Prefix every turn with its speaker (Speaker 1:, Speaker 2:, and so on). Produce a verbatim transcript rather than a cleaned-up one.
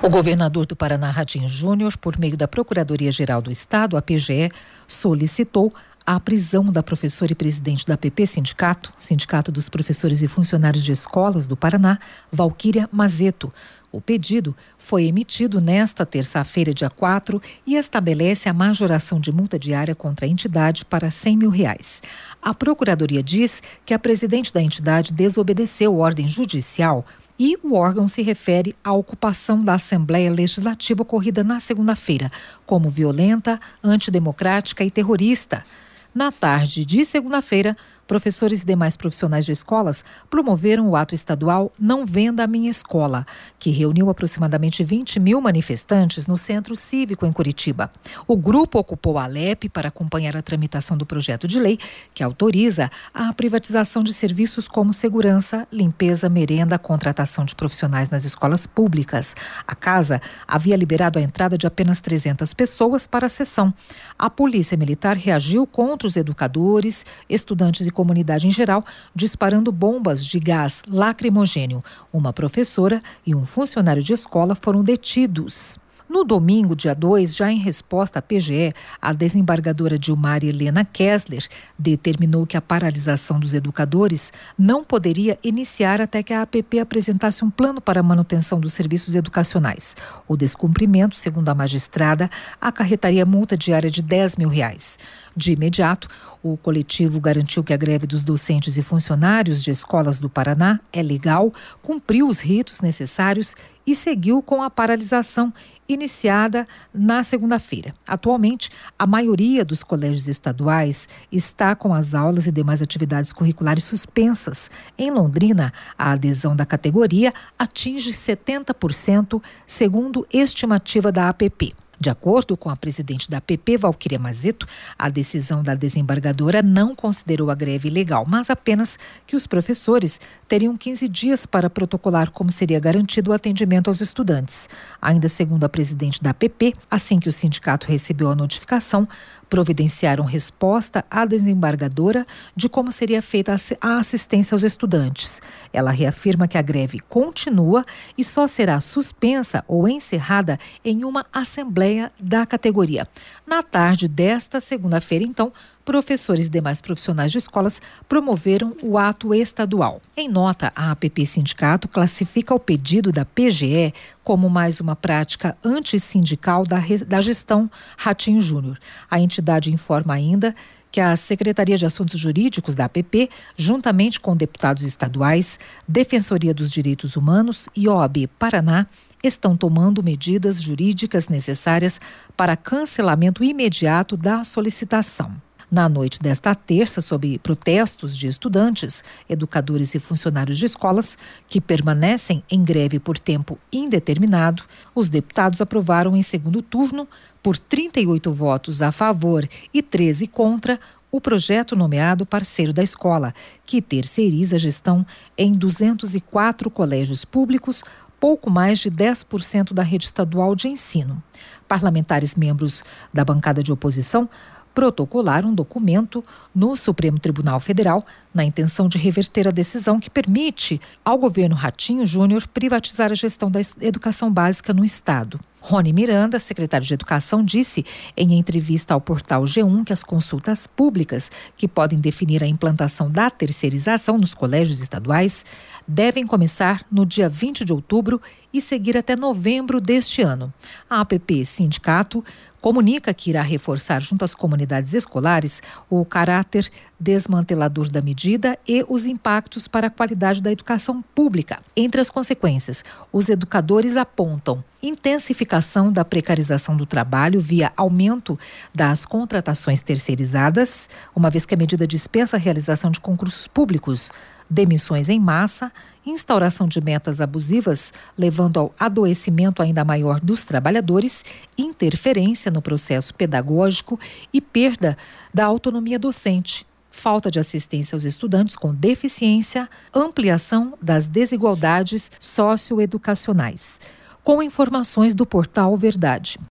Speaker 1: O governador do Paraná, Ratinho Júnior, por meio da Procuradoria-Geral do Estado, a P G E, solicitou a prisão da professora e presidente da A P P Sindicato, Sindicato dos Professores e Funcionários de Escolas do Paraná, Valquíria Mazeto. O pedido foi emitido nesta terça-feira, dia quatro, e estabelece a majoração de multa diária contra a entidade para cem mil reais. A Procuradoria diz que a presidente da entidade desobedeceu ordem judicial e o órgão se refere à ocupação da Assembleia Legislativa ocorrida na segunda-feira, como violenta, antidemocrática e terrorista. Na tarde de segunda-feira, professores e demais profissionais de escolas promoveram o ato estadual Não Venda a Minha Escola, que reuniu aproximadamente vinte mil manifestantes no Centro Cívico em Curitiba. O grupo ocupou a Alep para acompanhar a tramitação do projeto de lei que autoriza a privatização de serviços como segurança, limpeza, merenda, contratação de profissionais nas escolas públicas. A casa havia liberado a entrada de apenas trezentas pessoas para a sessão. A Polícia Militar reagiu contra os educadores, estudantes e comunidade em geral, disparando bombas de gás lacrimogênio. Uma professora e um funcionário de escola foram detidos. No domingo, dia dois, já em resposta à P G E, a desembargadora Dilmar Helena Kessler determinou que a paralisação dos educadores não poderia iniciar até que a A P P apresentasse um plano para a manutenção dos serviços educacionais. O descumprimento, segundo a magistrada, acarretaria multa diária de dez mil reais. De imediato, o coletivo garantiu que a greve dos docentes e funcionários de escolas do Paraná é legal, cumpriu os ritos necessários e seguiu com a paralisação iniciada na segunda-feira. Atualmente, a maioria dos colégios estaduais está com as aulas e demais atividades curriculares suspensas. Em Londrina, a adesão da categoria atinge setenta por cento, segundo estimativa da A P P. De acordo com a presidente da A P P, Valquíria Mazeto, a decisão da desembargadora não considerou a greve ilegal, mas apenas que os professores teriam quinze dias para protocolar como seria garantido o atendimento aos estudantes. Ainda segundo a presidente da A P P, assim que o sindicato recebeu a notificação, providenciaram resposta à desembargadora de como seria feita a assistência aos estudantes. Ela reafirma que a greve continua e só será suspensa ou encerrada em uma assembleia da categoria. Na tarde desta segunda-feira, então, professores e demais profissionais de escolas promoveram o ato estadual. Em nota, a A P P Sindicato classifica o pedido da P G E como mais uma prática antissindical da, da gestão Ratinho Júnior. A entidade informa ainda que a Secretaria de Assuntos Jurídicos da A P P, juntamente com deputados estaduais, Defensoria dos Direitos Humanos e O A B Paraná, estão tomando medidas jurídicas necessárias para cancelamento imediato da solicitação. Na noite desta terça, sob protestos de estudantes, educadores e funcionários de escolas que permanecem em greve por tempo indeterminado, os deputados aprovaram em segundo turno, por trinta e oito votos a favor e treze contra, o projeto nomeado parceiro da escola, que terceiriza a gestão em duzentos e quatro colégios públicos, pouco mais de dez por cento da rede estadual de ensino. Parlamentares membros da bancada de oposição protocolaram um documento no Supremo Tribunal Federal na intenção de reverter a decisão que permite ao governo Ratinho Júnior privatizar a gestão da educação básica no estado. Rony Miranda, secretário de Educação, disse em entrevista ao portal G um que as consultas públicas que podem definir a implantação da terceirização nos colégios estaduais devem começar no dia vinte de outubro e seguir até novembro deste ano. A A P P Sindicato comunica que irá reforçar junto às comunidades escolares o caráter desmantelador da medida e os impactos para a qualidade da educação pública. Entre as consequências, os educadores apontam intensificação da precarização do trabalho via aumento das contratações terceirizadas, uma vez que a medida dispensa a realização de concursos públicos, demissões em massa, instauração de metas abusivas, levando ao adoecimento ainda maior dos trabalhadores, interferência no processo pedagógico e perda da autonomia docente, falta de assistência aos estudantes com deficiência, ampliação das desigualdades socioeducacionais. Com informações do portal Verdade.